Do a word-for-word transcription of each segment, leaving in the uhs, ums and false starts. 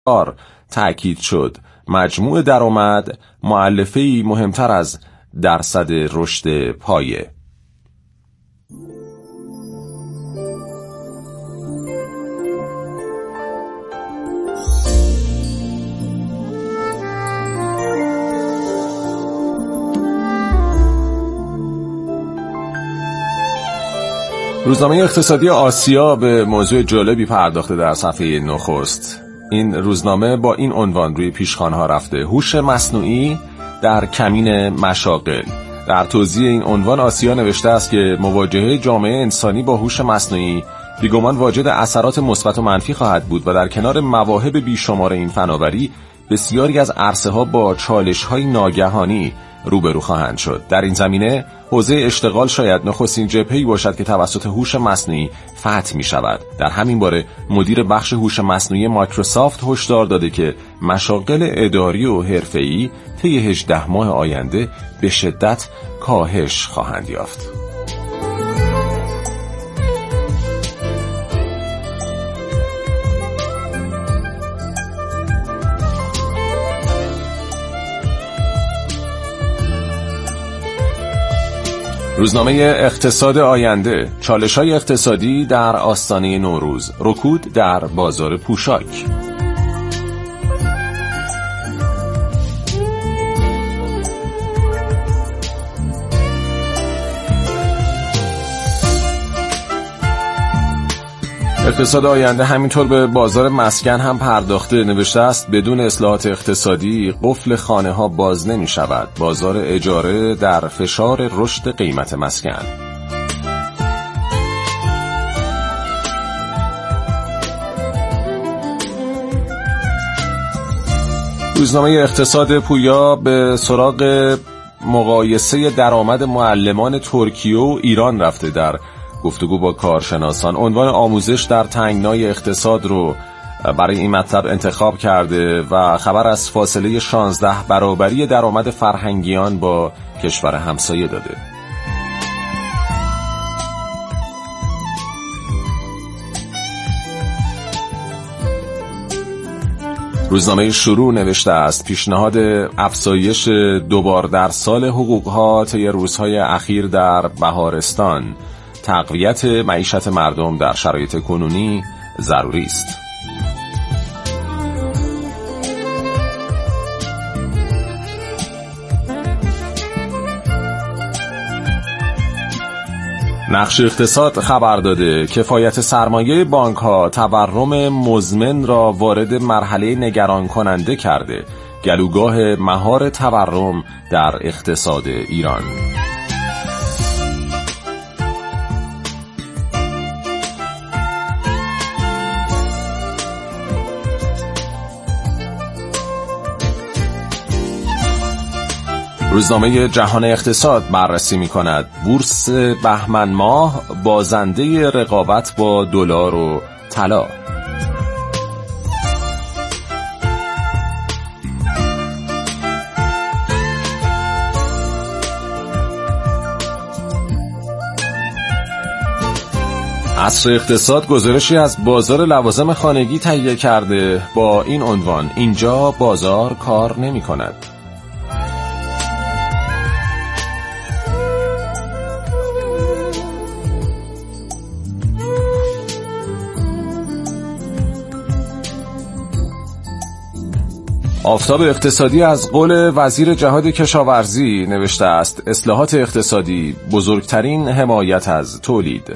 تأکید شد مجموع درآمد مؤلفه‌ای مهمتر از درصد رشد پایه. روزنامه اقتصادی آسیا به موضوع جالبی پرداخته در صفحه نخست. این روزنامه با این عنوان روی پیشخوان‌ها رفته: هوش مصنوعی در کمین مشاغل. در توضیح این عنوان آسیا نوشته است که مواجهه جامعه انسانی با هوش مصنوعی بیگمان واجد اثرات مثبت و منفی خواهد بود و در کنار مواهب بیشمار این فناوری بسیاری از عرصه‌ها با چالش‌های ناگهانی روبرو خواهند شد. در این زمینه حوزه اشتغال شاید نخستین جبهه‌ای باشد که توسط هوش مصنوعی فتح می شود. در همین باره مدیر بخش هوش مصنوعی مایکروسافت هشدار داده که مشاغل اداری و حرفه‌ای طی هجده ماه آینده به شدت کاهش خواهند یافت. روزنامه اقتصاد آینده: چالش‌های اقتصادی در آستانه نوروز، رکود در بازار پوشاک. اقتصاد آینده همینطور به بازار مسکن هم پرداخته. نوشته است بدون اصلاحات اقتصادی قفل خانه ها باز نمی شود. بازار اجاره در فشار رشد قیمت مسکن. روزنامه اقتصاد پویا به سراغ مقایسه درآمد معلمان ترکیه و ایران رفته. در گفتگو با کارشناسان عنوان آموزش در تنگنای اقتصاد رو برای این مطلب انتخاب کرده و خبر از فاصله شانزده برابری درآمد فرهنگیان با کشور همسایه داده. روزنامه شروع نوشته است پیشنهاد افزایش دوبار در سال حقوقها طی روزهای اخیر در بهارستان. تقویت معیشت مردم در شرایط کنونی ضروری است. نقش اقتصاد خبر داده کفایت سرمایه بانک‌ها تورم مزمن را وارد مرحله نگران کننده کرده. گلوگاه مهار تورم در اقتصاد ایران. روزنامه جهان اقتصاد بررسی می‌کند بورس بهمن ماه بازنده رقابت با دلار و طلا. عصر اقتصاد گزارشی از بازار لوازم خانگی تهیه کرده با این عنوان اینجا بازار کار نمی‌کند. آفتاب اقتصادی از قول وزیر جهاد کشاورزی نوشته است اصلاحات اقتصادی بزرگترین حمایت از تولید.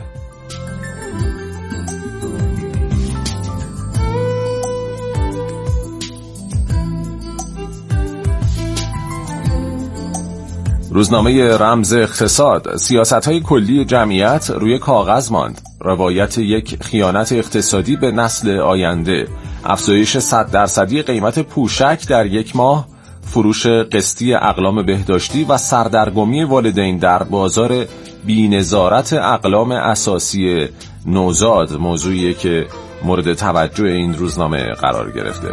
روزنامه رمز اقتصاد سیاست‌های کلی جمعیت روی کاغذ ماند. روایت یک خیانت اقتصادی به نسل آینده. افزایش صد درصدی قیمت پوشک در یک ماه، فروش قسطی اقلام بهداشتی و سردرگمی والدین در بازار بی‌نظارت اقلام اساسی نوزاد موضوعیه که مورد توجه این روزنامه قرار گرفته.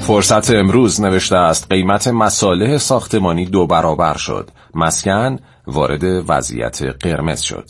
فرصت امروز نوشته است قیمت مصالح ساختمانی دو برابر شد. مسکن وارد وضعیت قرمز شد.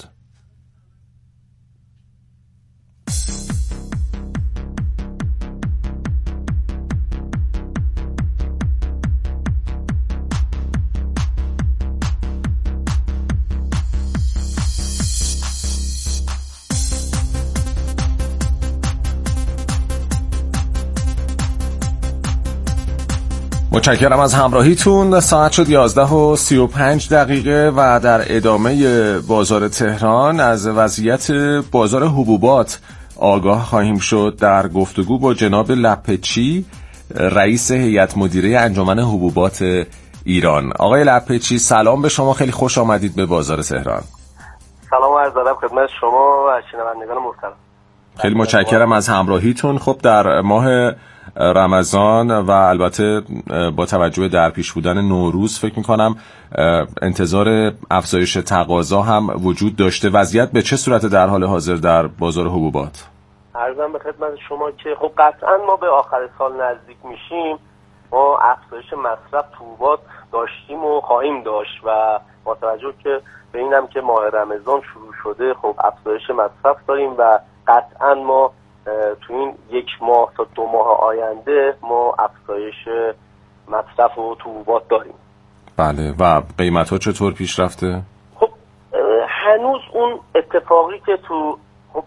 متشکرم از همراهیتون. ساعت شد یازده و سی و پنج دقیقه و در ادامه بازار تهران از وضعیت بازار حبوبات آگاه خواهیم شد در گفتگو با جناب لپچی، رئیس هیئت مدیره انجمن حبوبات ایران. آقای لپچی سلام به شما، خیلی خوش آمدید به بازار تهران. سلام و عرض ادب خدمت شما و شنوندگان محترم. خیلی متشکرم از همراهیتون. خب در ماه رمضان و البته با توجه به در پیش بودن نوروز فکر میکنم انتظار افزایش تقاضا هم وجود داشته. وضعیت به چه صورت در حال حاضر در بازار حبوبات؟ عرضم به خدمت شما که خب قطعا ما به آخر سال نزدیک میشیم، ما افزایش مصرف تو حبوبات داشتیم و خواهیم داشت و با توجه که به اینم که ماه رمضان شروع شده خب افزایش مصرف داریم و قطعا ما تو این یک ماه تا دو ماه آینده ما افزایش مصرف و تو حبوبات داریم. بله. و قیمت ها چطور پیش رفته؟ خب هنوز اون اتفاقی که تو خب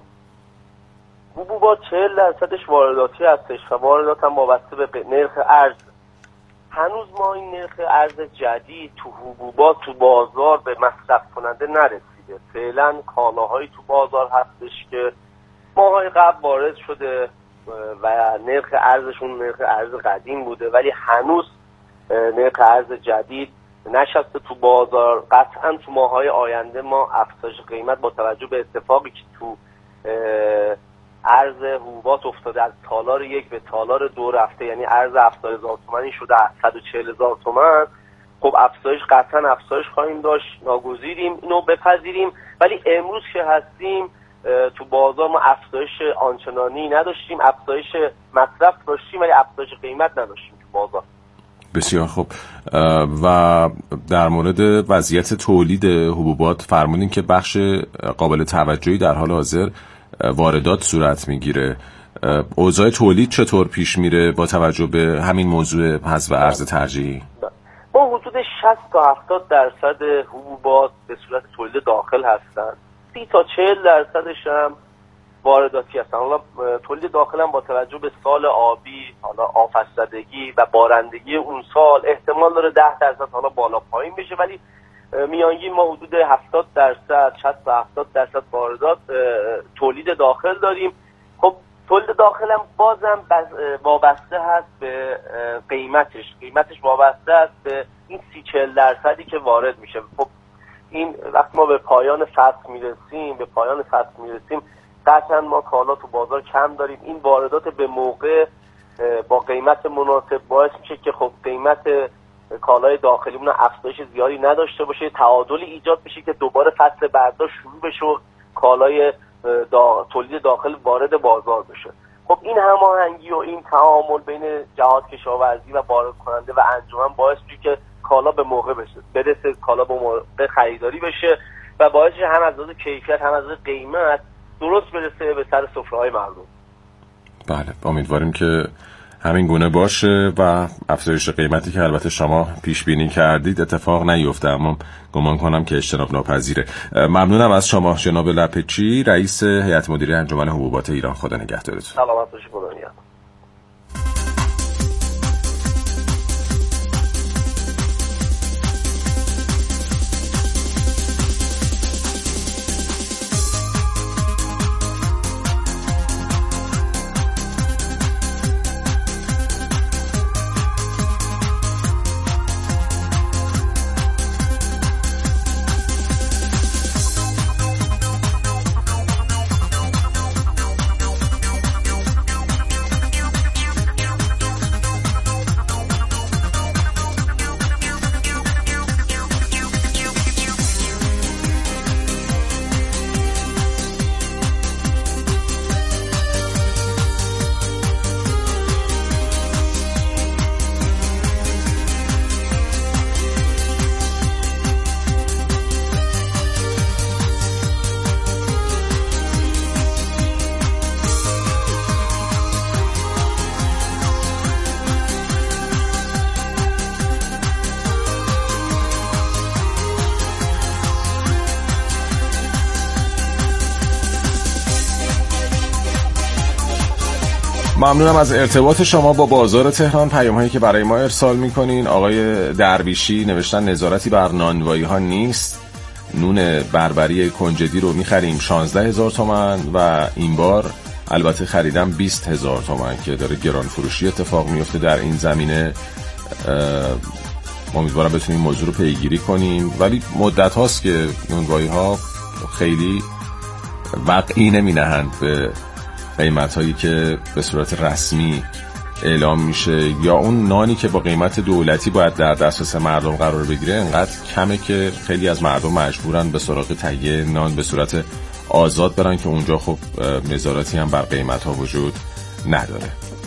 حبوبات چهل درصدش وارداتی هستش و واردات هم وابسته به نرخ ارز. هنوز ما این نرخ ارز جدید تو حبوبات تو بازار به مصرف کننده نرسیده. فعلا کالاهایی تو بازار هستش که ماهای قبل وارد شده و نرخ ارزشون نرخ ارز قدیم بوده ولی هنوز نرخ ارز جدید نشسته تو بازار. قطعا تو ماهای آینده ما افزایش قیمت با توجه به اتفاقی که تو ارز حبوبات افتاده از تالار یک به تالار دو رفته، یعنی ارز هفتاد هزار تومانی شده صد و چهل هزار تومان. خب افزایش قطعا افزایش خواهیم داشت، ناگزیریم اینو بپذیریم. ولی امروز که هستیم تو بازار ما افزایش آنچنانی نداشتیم، افزایش مصرف داشتیم ولی افزایش قیمت نداشتیم تو بازار. بسیار خوب. و در مورد وضعیت تولید حبوبات فرمودین که بخش قابل توجهی در حال حاضر واردات صورت میگیره. اوضاع تولید چطور پیش میره با توجه به همین موضوع حذف ارز ترجیحی؟ ما حدود شصت تا هفتاد درصد حبوبات به صورت تولید داخل هستن، سی تا چهل درصدش هم وارداتی هستن. حالا تولید داخل هم با توجه به سال آبی، حالا آفت و بارندگی اون سال احتمال داره ده درصد حالا بالا پایین بشه، ولی میانگین ما حدود هفتاد درصد شصت تا هفتاد درصد واردات تولید داخل داریم. خب تولید داخل هم بازم وابسته هست به قیمتش قیمتش وابسته هست به این سی چهل درصدی که وارد میشه. خب این وقت ما به پایان فصل میرسیم به پایان فصل میرسیم قطعا ما کالا تو بازار کم داریم. این واردات به موقع با قیمت مناسب باعث میشه که خب قیمت کالای داخلیمون افزایش زیادی نداشته باشه، تعادلی ایجاد بشه که دوباره فصل برداشت شروع بشه و کالای دا تولید داخل وارد بازار بشه. خب این هماهنگی و این تعامل بین جهات کشاورزی و وارد کننده و انجمن باعث میشه که کالا به موقع بشه برسه کالا به موقع خریداری بشه و باعث هم از لحاظ کیفیت هم از لحاظ قیمت درست برسه به سر سفره‌های مردم. بله، امیدواریم که همین گونه باشه و افزایش قیمتی که البته شما پیش بینی کردید اتفاق نیفته، اما گمان کنم که اجتناب ناپذیره. ممنونم از شما جناب لپچی، رئیس هیئت مدیره انجمن حبوبات ایران. خدا نگهدارتون. سلامت باشید. خدا نگهدار. ممنونم از ارتباط شما با بازار تهران. پیام هایی که برای ما ارسال میکنین. آقای درویشی نوشتن نظارتی بر نانوایی ها نیست، نون بربری کنجدی رو میخریم شانزده هزار تومان و این بار البته خریدم بیست هزار تومان که داره گران فروشی اتفاق میفته در این زمینه. امیدوارم بتونیم موضوع رو پیگیری کنیم، ولی مدت هاست که نانوایی ها خیلی وقعی نمی نهند به قیمت هایی که به صورت رسمی اعلام میشه، یا اون نانی که با قیمت دولتی باید در دسترس مردم قرار بگیره انقدر کمه که خیلی از مردم مجبورن به سراغ تهیه نان به صورت آزاد برن که اونجا خب نظارتی هم بر قیمت ها وجود نداره.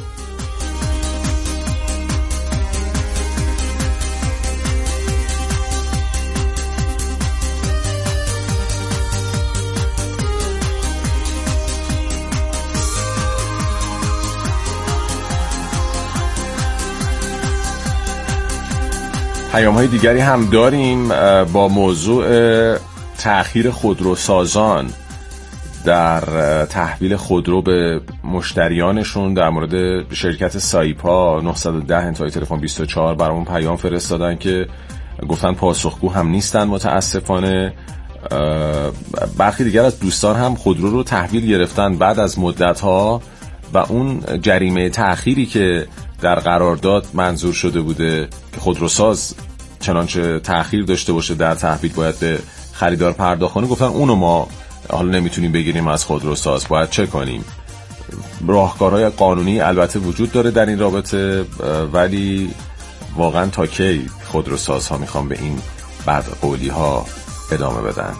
پیام های دیگری هم داریم با موضوع تأخیر خودروسازان در تحویل خودرو به مشتریانشون. در مورد شرکت سایپا نه یک صفر انتهای تلفن بیست و چهار برامون پیام فرستادن که گفتن پاسخگو هم نیستن متاسفانه. برخی دیگر از دوستان هم خودرو رو تحویل گرفتن بعد از مدت ها و اون جریمه تأخیری که در قرارداد منظور شده بوده که خودروساز چنانچه تأخیر داشته باشه در تحویل باید به خریدار پرداخت کنه، گفتن اونو ما حالا نمیتونیم بگیریم از خودروساز، باید چه کنیم؟ راهکارهای قانونی البته وجود داره در این رابطه، ولی واقعا تا کی خودروسازها میخوان به این بدقولی ها ادامه بدن؟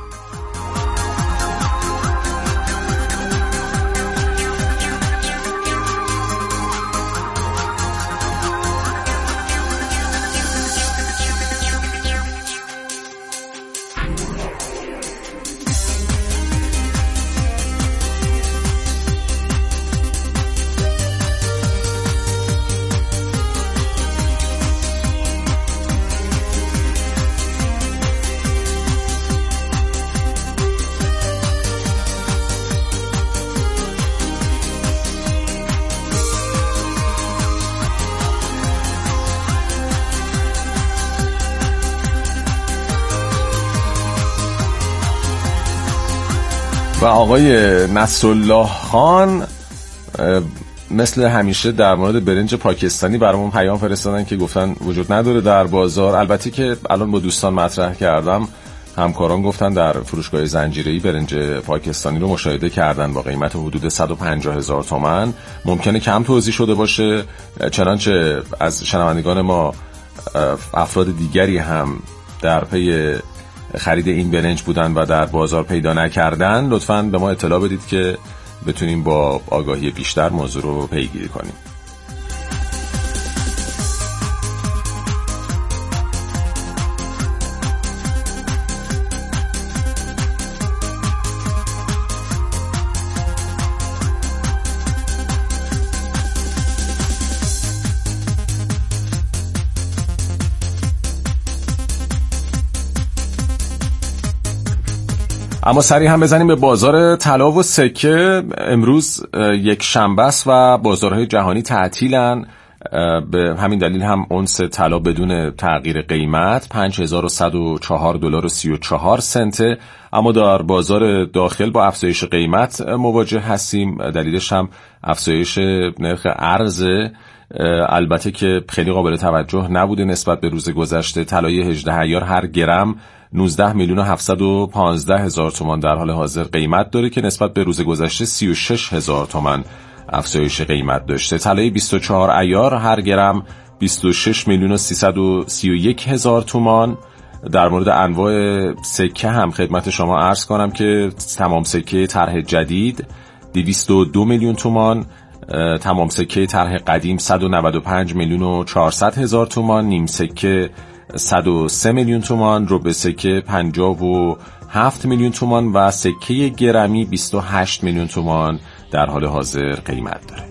و آقای نصرالله خان مثل همیشه در مورد برنج پاکستانی برامون پیام فرستادن که گفتن وجود نداره در بازار. البته که الان با دوستان مطرح کردم، همکاران گفتن در فروشگاه زنجیره‌ای برنج پاکستانی رو مشاهده کردن با قیمت حدود صد و پنجاه هزار تومان. ممکنه کم توزیع شده باشه، چنانچه از شنوندگان ما افراد دیگری هم در پی خرید این برنج بودن و در بازار پیدا نکردن، لطفاً به ما اطلاع بدید که بتونیم با آگاهی بیشتر موضوع رو پیگیری کنیم. اما سریع هم بزنیم به بازار طلا و سکه. امروز یک شنبه است و بازارهای جهانی تعطیلن، به همین دلیل هم اونس طلا بدون تغییر قیمت پنج هزار و صد و چهار دلار و سی و چهار سنته. اما در بازار داخل با افزایش قیمت مواجه هستیم، دلیلش هم افزایش نرخ ارز، البته که خیلی قابل توجه نبوده نسبت به روز گذشته. طلای هجده عیار هر گرم نوزده میلیون و هفتصد و پانزده هزار تومان در حال حاضر قیمت داره که نسبت به روز گذشته سی و شش هزار تومان افزایش قیمت داشته. طلای بیست و چهار عیار هر گرم بیست و شش میلیون و سیصد و سی و یک هزار تومان. در مورد انواع سکه هم خدمت شما عرض کنم که تمام سکه طرح جدید دویست و دو میلیون تومان، تمام سکه طرح قدیم صد و نود و پنج میلیون و چهارصد هزار تومان، نیم سکه صد و سه میلیون تومان، ربع سکه پنجاه و هفت میلیون تومان و سکه گرمی بیست و هشت میلیون تومان در حال حاضر قیمت داره.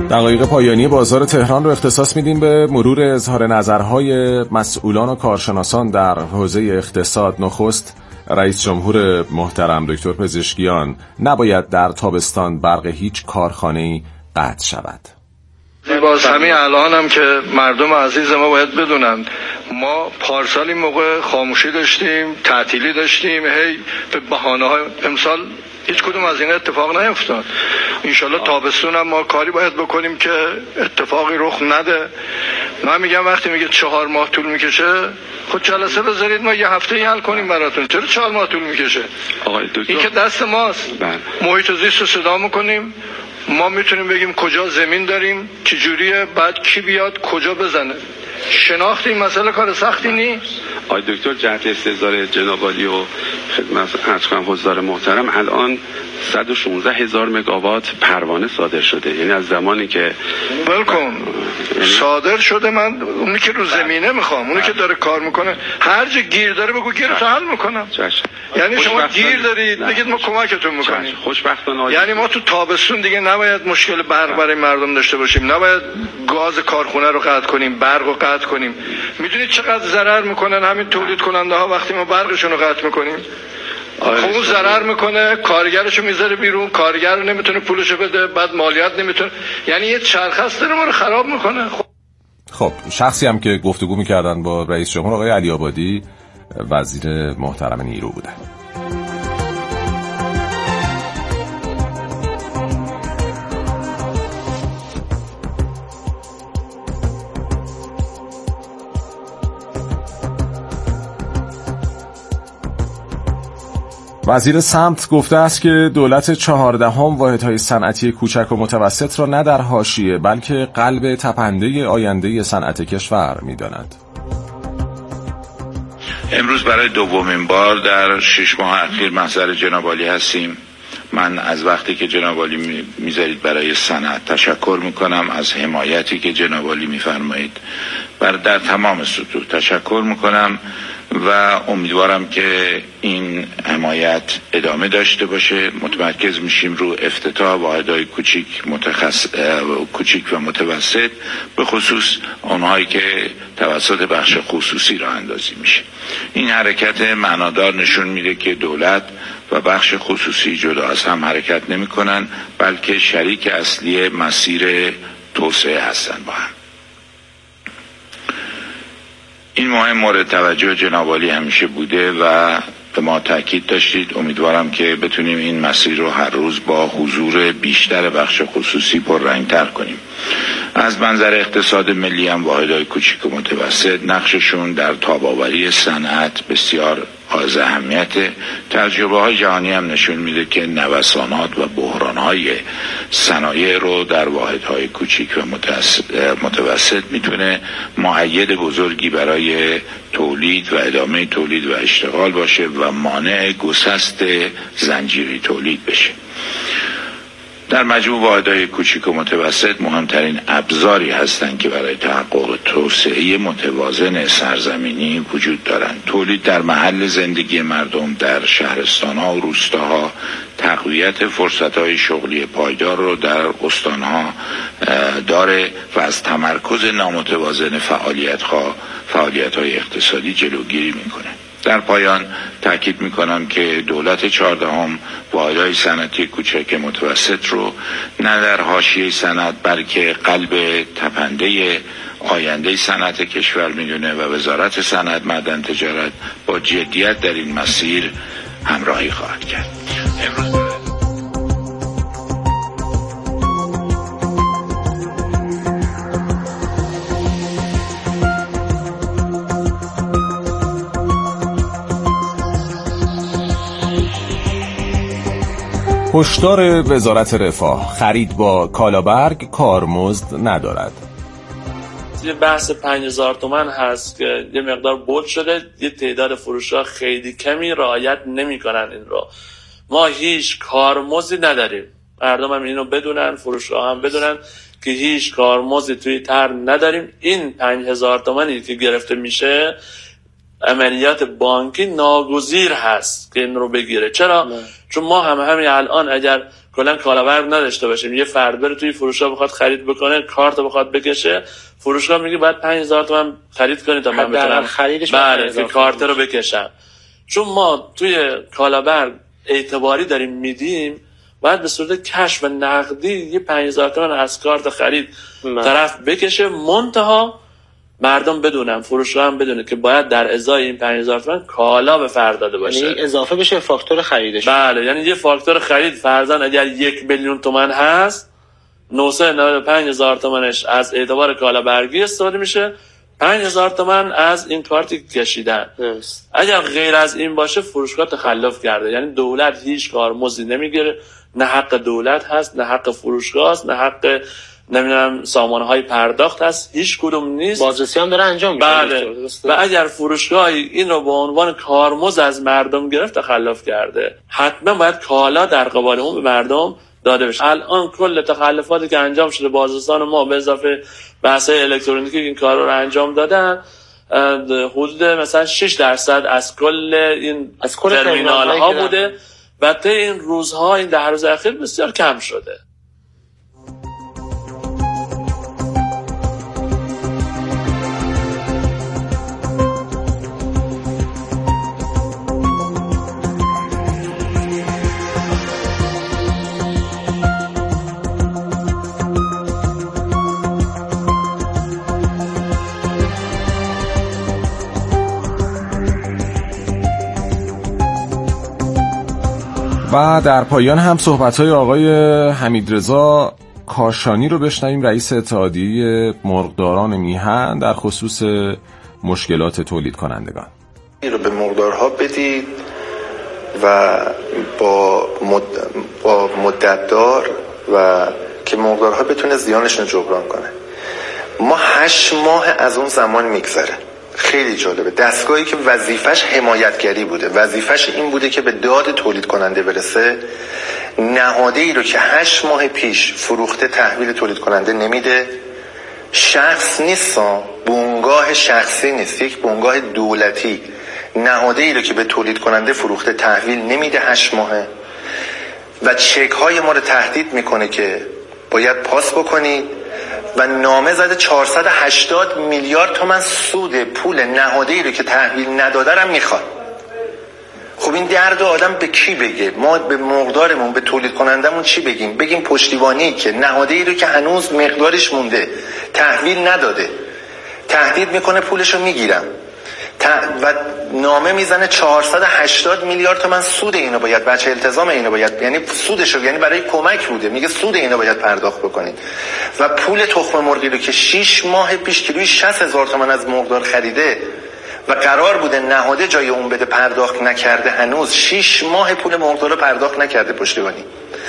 دقایق پایانی بازار تهران رو اختصاص میدیم به مرور اظهار نظرهای مسئولان و کارشناسان در حوزه اقتصاد. نخست رئیس جمهور محترم دکتر پزشکیان: نباید در تابستان برق هیچ کارخانه‌ای قطع شود. باز همین الان هم که مردم عزیز ما باید بدونن، ما پارسال این موقع خاموشی داشتیم، تعطیلی داشتیم، هی به بهانه‌های امسال هیچ کدوم از این اتفاق نیفتاد. انشالله تابستون هم ما کاری باید بکنیم که اتفاقی رخ نده. من میگم وقتی میگه چهار ماه طول میکشه، خود جلسه بذارید ما یه هفته ای حل کنیم براتون. چرا چهار ماه طول میکشه؟ آقای دکتر، این که دست ماست. محیط زیست رو صدا میکنیم، ما میتونیم بگیم کجا زمین داریم، چجوریه، بعد کی بیاد کجا بزنه. شناخت این مسئله کار سختی نیست. آقای دکتر، جهت استحضار جناب عالی و خدمت عرض کنم حضار محترم، الان صد و شانزده هزار مگاوات پروانه صادر شده. یعنی از زمانی که بلکن صادر شده، من اونی که رو زمینه میخوام، اونی که داره کار میکنه هر جا گیر داره بگو گیر رو حل میکنم. یعنی شما گیر دارید بگید ما کمکتون میکنیم. خوشبختانه یعنی ما تو تابستون دیگه نباید مشکل برق برای مردم داشته باشیم، نباید گاز کارخونه رو قطع کنیم، برق رو قطع کنیم. میدونید چقدر ضرر میکنن همین تولید کننده ها وقتی ما برقشون رو قطع میکنیم؟ خب اون ضرر میکنه، کارگرشو میذاره بیرون، کارگر نمیتونه پولشو بده، بعد مالیات نمیتونه، یعنی یه چرخست داره ما رو خراب میکنه. خب خب شخصی هم که گفتگو میکردن با رئیس جمهور آقای علی آبادی، وزیر محترم نیرو بودن. وزیر سمت گفته است که دولت چهاردهم واحدهای صنعتی کوچک و متوسط را نه در حاشیه بلکه قلب تپنده آینده صنعت کشور می‌داند. امروز برای دومین بار در شش ماه اخیر محضر جناب عالی هستیم. من از وقتی که جناب عالی میذارید برای صنعت تشکر میکنم، از حمایتی که جناب عالی میفرمایید بر در تمام سطوح تشکر میکنم و امیدوارم که این حمایت ادامه داشته باشه. متمرکز میشیم رو افتتاح واحدهای کوچیک متخص... کوچیک و متوسط، به خصوص اونهایی که توسط بخش خصوصی راه اندازی میشه. این حرکت معنادار نشون میده که دولت و بخش خصوصی جدا از هم حرکت نمی کنن، بلکه شریک اصلی مسیر توسعه هستن با هم. این مهم مورد توجه جناب عالی همیشه بوده و به ما تاکید داشتید. امیدوارم که بتونیم این مسیر رو هر روز با حضور بیشتر بخش خصوصی پررنگ‌تر کنیم. از منظر اقتصاد ملی هم واحدهای کوچیک و متوسط نقششون در تاب‌آوری صنعت بسیار از اهمیت. تجربه های جهانی هم نشون میده که نوسانات و بحران های صنایع رو در واحدهای کوچیک و متوسط میتونه معید بزرگی برای تولید و ادامه تولید و اشتغال باشه و مانع گسست زنجیری تولید بشه. در مجموع واحدهای کوچیک و متوسط مهمترین ابزاری هستند که برای تحقق توسعه متوازن سرزمینی وجود دارند. تولید در محل زندگی مردم در شهرستان‌ها و روستاها، تقویت فرصت‌های شغلی پایدار رو در استان‌ها داره و از تمرکز نامتوازن فعالیت‌ها فعالیت‌های اقتصادی جلوگیری می‌کنه. در پایان تاکید میکنم که دولت چهاردهم واحدهای صنعتی کوچک متوسط رو نه در حاشیه صنعت بلکه قلب تپنده آینده صنعت کشور میدونه و وزارت صنعت، معدن، تجارت با جدیت در این مسیر همراهی خواهد کرد. امروز هشدار وزارت رفاه: خرید با کالابرگ کارمزد ندارد. یه بحث پنج هزار تومان هست که یه مقدار بود شده، یه تعداد فروشگاه خیلی کمی رعایت نمی‌کنن این رو. ما هیچ کارمزدی نداریم، مردم هم اینو بدونن، فروشگاه هم بدونن که هیچ کارمزدی توی طرح نداریم. این پنج هزار تومانی که گرفته میشه عملیات بانکی ناگزیر هست که این رو بگیره. چرا؟ نه. چون ما هم همین الان اگر کلا کالابر نداشته باشیم. یه فرد بره توی فروشگاه بخواد خرید بکنه، کارت بخواد بکشه، فروشگاه میگه بعد پنج هزار تومان خرید کنید تا من بتونم خریدش بله که کارت رو بکشم. چون ما توی کالابر اعتباری داریم میدیم، باید به صورت کش و نقدی یه پنج هزار تومان از کارت خرید من. طرف بکشه، منتها مردم بدونن، فروشگاه هم بدونه که باید در ازای این پنج هزار تومان کالا به فرد داده باشه، یعنی اضافه بشه فاکتور خریدش. بله، یعنی یه فاکتور خرید فرضاً اگر یک میلیون تومان هست، نهصد و نود و پنج هزار تومانش از اعتبار کالا برگی استفاده میشه، پنج هزار تومان از این کارتی کشیدن. درست. اگر غیر از این باشه فروشگاه تخلف کرده، یعنی دولت هیچ کارمزدی نمیگیره، نه حق دولت هست، نه حق فروشگاه هست، نه حق نمیدونم سامانه‌های پرداخت هست، هیچ کدوم نیست. بازرسی هم داره انجام میشه. بله. و اگر فروشگاهی این رو به عنوان کارمزد از مردم گرفت تخلف کرده، حتما باید کالا در قبال اون به مردم داده بشه. الان کل تخلفاتی که انجام شده بازرسان ما به اضافه بحث‌های الکترونیکی که این کارا رو انجام دادن، حدود مثلا شش درصد از کل این از کل ترمینال ها بوده و طی این روزها، این ده روز اخیر بسیار کم شده. و در پایان هم صحبت‌های آقای حمیدرضا کاشانی رو بشنویم، رئیس اتحادیه مرغداران میهن، در خصوص مشکلات تولید کنندگان. این رو به مرغدارها بدید و با مد... با مدتدار و که مرغدارها بتونه زیانشون رو جبران کنه. ما هشت ماه از اون زمان میگذره. خیلی جالبه. دستگاهی که وظیفش حمایتگری بوده، وظیفش این بوده که به داد تولید کننده برسه، نهاده ای رو که هشت ماه پیش فروخته تحویل تولید کننده نمیده. شخص نیست، بنگاه شخصی نیست، یک بنگاه دولتی نهاده ای رو که به تولید کننده فروخته تحویل نمیده هشت ماهه و چک های ما رو تهدید میکنه که باید پاس بکنید و نامه زده چهارصد و هشتاد میلیارد تومان سود پول نهاده‌ای رو که تحویل نداده رو میخواد. خب این درد آدم به کی بگه؟ ما به مرغدارمون، به تولید کنندمون چی بگیم؟ بگیم پشتیبانی که نهاده‌ای رو که هنوز مقدارش مونده تحویل نداده، تهدید میکنه پولش رو میگیرم و نامه میزنه چهارصد و هشتاد میلیارد تومان سود اینو باید، بچه التزام اینو باید، یعنی سودشو، یعنی برای کمک بوده، میگه سود اینو باید پرداخت بکنید و پول تخم مرغی رو که شش ماه پیش کیلویی شصت هزار تومان از مرغدار خریده و قرار بوده نهاده جای اون بده پرداخت نکرده، هنوز شش ماه پول مرغدار رو پرداخت نکرده پشتیبانی.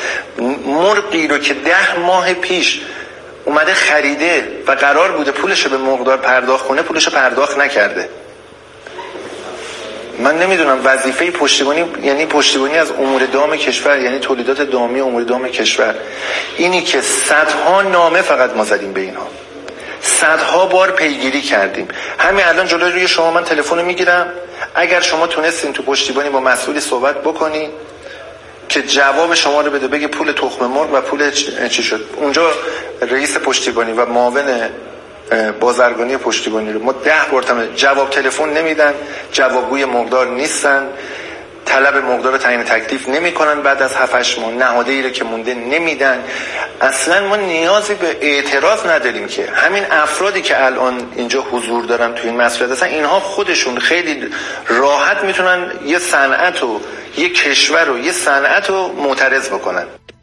مرغی رو که ده ماه پیش اومده خریده و قرار بوده پولشو به مرغدار پرداخت کنه، پولشو پرداخت نکرده. من نمیدونم وظیفه پشتیبانی یعنی پشتیبانی از امور دام کشور، یعنی تولیدات دامی امور دام کشور، اینی که صدها نامه فقط ما زدیم به اینها، صدها بار پیگیری کردیم. همین الان جلوی روی شما من تلفن میگیرم، اگر شما تونستین تو پشتیبانی با مسئولی صحبت بکنی که جواب شما رو بده، بگه پول تخم مرغ و پول چی شد، اونجا رئیس پشتیبانی و معاون بازرگانی پشتیبانی رو ما ده بار تمام جواب تلفن نمیدن، جوابگوی مرغدار نیستن، طلب مرغدار رو تعیین تکلیف نمیکنن، بعد از هفت هشت ماه نهاده ای رو که مونده نمیدن. اصلا ما نیازی به اعتراض نداریم که همین افرادی که الان اینجا حضور دارن تو این مسئله، اصلا اینها خودشون خیلی راحت میتونن یه صنعت و یه کشور و یه صنعت رو معترض بکنن.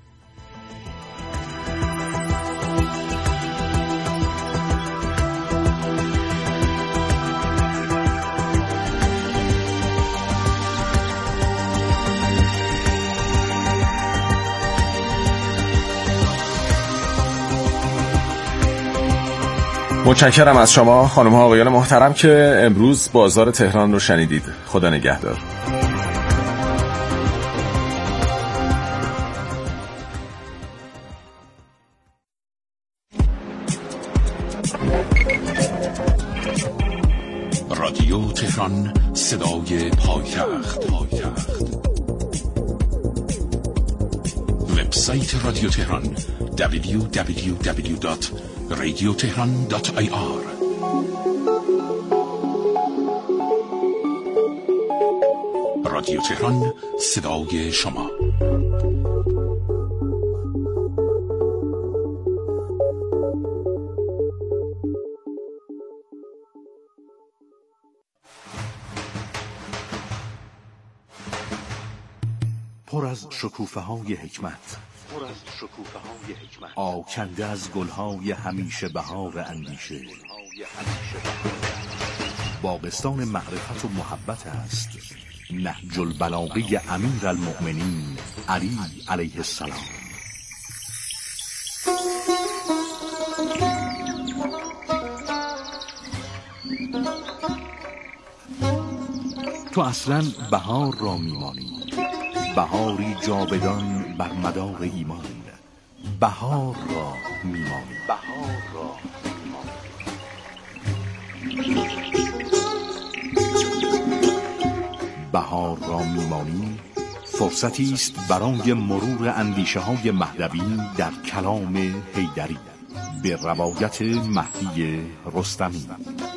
متشکرم از شما خانم ها آقایان محترم که امروز بازار تهران رو شنیدید. خدا نگهدار. رادیو تهران، صدای پایتخت. وبسایت سایت رادیو تهران دبلیو دبلیو دبلیو دات رادیو تهران دات آی آر. رادیو تهران، صدای شما. پر از شکوفه‌های حکمت، پر از شکوفه‌های حکمت، آکنده از گل‌های همیشه بهار اندیشه. باغستان معرفت و محبت است نهج البلاغه امیر المؤمنین علی علیه السلام. تو اصلا بهار را میمانی، بهاری جاودان بر مدار ایمان. بهار را میمانی، بهار را بهار را میمانی فرصتی است برای مرور اندیشه های مهدوی در کلام حیدری به روایت مهدی رستمی.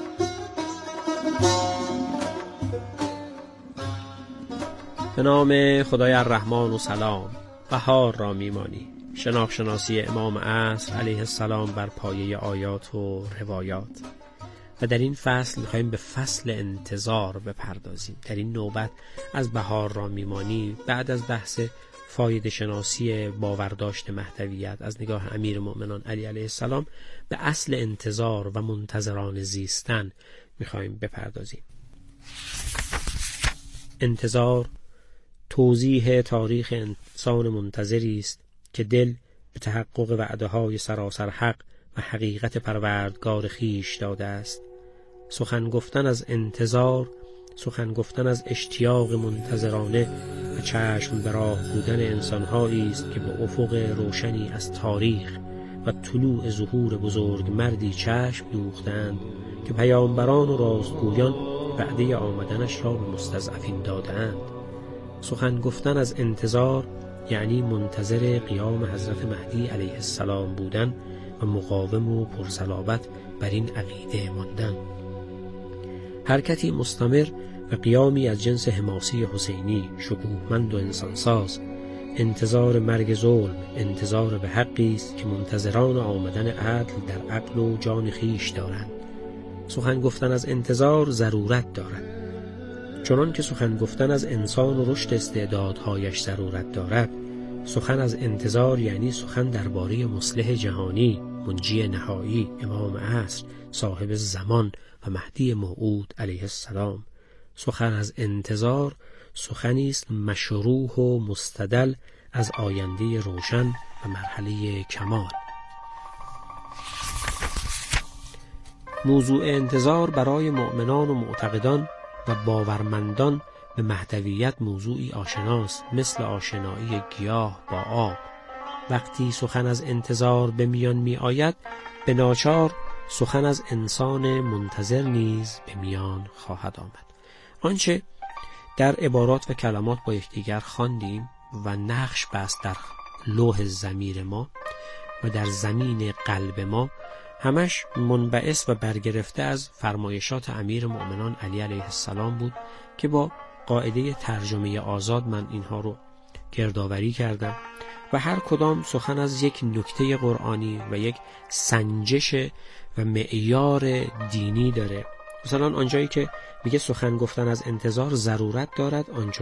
به نام خدای الرحمن و سلام. بهار را میمانی، شناخت شناسی امام عصر علیه السلام بر پایه آیات و روایات. و در این فصل می‌خوایم به فصل انتظار بپردازیم. در این نوبت از بهار را میمانی بعد از بحث فایده شناسی باورداشت مهدویت از نگاه امیر مؤمنان علی علیه السلام به اصل انتظار و منتظران زیستن می‌خوایم بپردازیم. انتظار توضیح تاریخ انسان منتظری است که دل به تحقق وعده‌های سراسر حق و حقیقت پروردگار خیش داده است. سخن گفتن از انتظار، سخن گفتن از اشتیاق منتظرانه و چشم به راه بودن انسان‌هایی است که به افق روشنی از تاریخ و طلوع ظهور بزرگ مردی چشم دوختند که پیامبران و راستگویان وعده آمدنش را به مستضعفین دادند. سخن گفتن از انتظار یعنی منتظر قیام حضرت مهدی علیه السلام بودن و مقاوم و پرصلابت بر این عقیده ماندن. حرکتی مستمر و قیامی از جنس حماسی حسینی، شکوهمند و انسانساز. انتظار مرگ ظلم، انتظار به حقی است که منتظران آمدن عدل در عقل و جان خیش دارند. سخن گفتن از انتظار ضرورت دارد، چنان که سخن گفتن از انسان و رشد استعدادهایش ضرورت دارد. سخن از انتظار یعنی سخن درباره مصلح جهانی، منجی نهایی، امام عصر، صاحب زمان و مهدی موعود علیه السلام. سخن از انتظار سخنی است مشروح و مستدل از آینده روشن و مرحله کمال. موضوع انتظار برای مؤمنان و معتقدان و باورمندان به مهدویت موضوعی آشناست، مثل آشنایی گیاه با آب. وقتی سخن از انتظار به میان می آید، به ناچار سخن از انسان منتظر نیز به میان خواهد آمد. آنچه در عبارات و کلمات با یکدیگر خواندیم و نقش بست در لوح ضمیر ما و در زمین قلب ما، همش منبعث و برگرفته از فرمایشات امیر مؤمنان علی علیه السلام بود که با قاعده ترجمه آزاد من اینها رو گردآوری کردم و هر کدام سخن از یک نکته قرآنی و یک سنجش و معیار دینی داره. مثلا آنجایی که میگه سخن گفتن از انتظار ضرورت دارد، آنجا